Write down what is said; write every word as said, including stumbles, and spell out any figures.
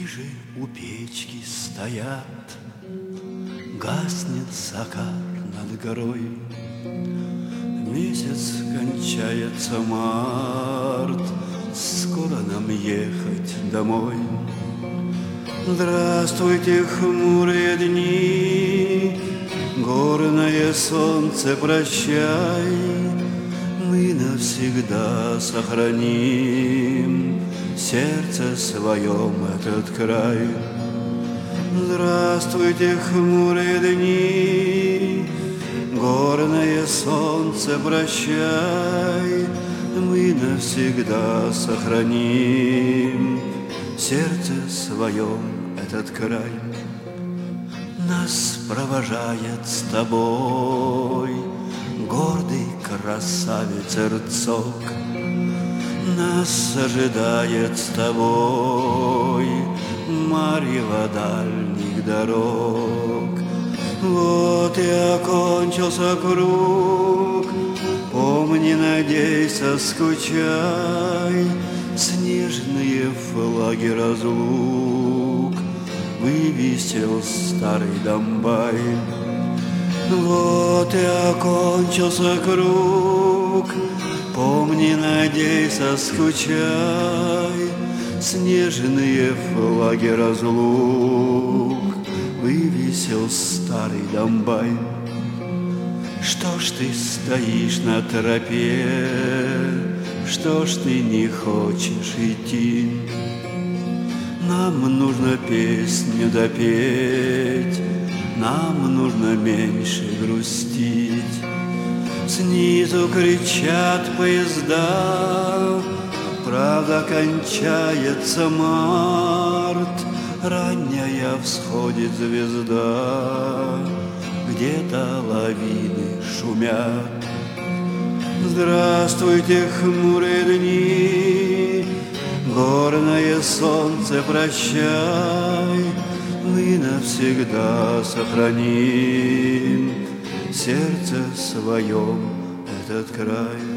Лыжи у печки стоят, гаснет закат над горой. Месяц кончается март, скоро нам ехать домой. Здравствуйте, хмурые дни, горное солнце, прощай. Мы навсегда сохраним в сердце своем этот край. Здравствуйте, хмурые дни, горное солнце, прощай. Мы навсегда сохраним в сердце своем этот край. Нас провожает с тобой гордый красавец Эрцог. Нас ожидает с тобой марево дальних дорог. Вот и окончился круг, помни, надейся, скучай. Снежные флаги разлук вывесил старый Домбай. Вот и окончился круг, помни, надейся, скучай. Снежные флаги разлук вывесил старый Домбай. Что ж ты стоишь на тропе, что ж ты не хочешь идти? Нам нужно песню допеть, нам нужно меньше грустить. Снизу кричат поезда, правда, кончается март. Ранняя всходит звезда, где-то лавины шумят. Здравствуйте, хмурые дни, горное солнце, прощай. Мы навсегда сохраним в сердце своем этот край.